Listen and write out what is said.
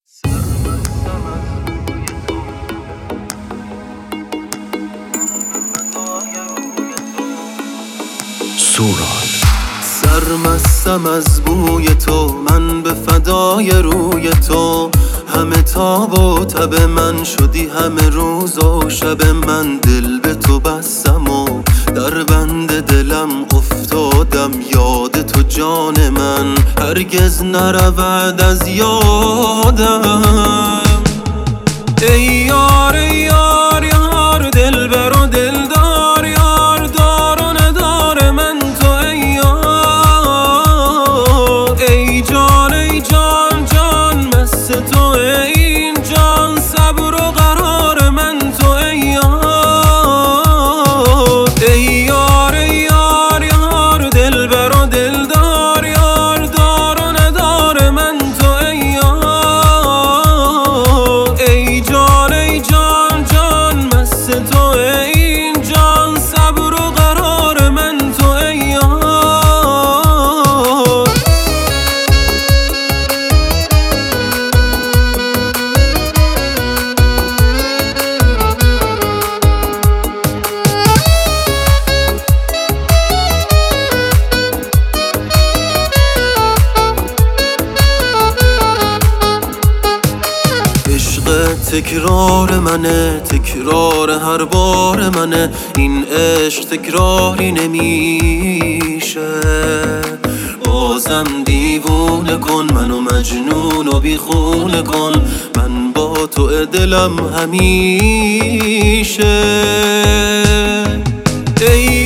سرمستم از بوی تو، من به فدای روی تو. همه تاب و تب من شدی، همه روز و شب من دل به تو بستم و در بند دلم افتادم. یاد تو جان من هرگز نرود از یادم. ای یار ای یار یار، دلبر و دلدار یار، دار و ندار من تو ای یار. ای جان ای جان جان، مست تو این جان، صبر و قرار من تو ای یار. ای یار ای یار یار، دلبر و دلدار یار، دار و ندار من تو ای یار. ای جان ای جان جان، مست تو این جان، صبر و قرار من تو ای یار. تکرار منه، تکرار هر بار منه، این عشق تکراری نمیشه. بازم دیوونه کن منو، مجنون و بیخونه کن، من با تو دلم همیشه. ای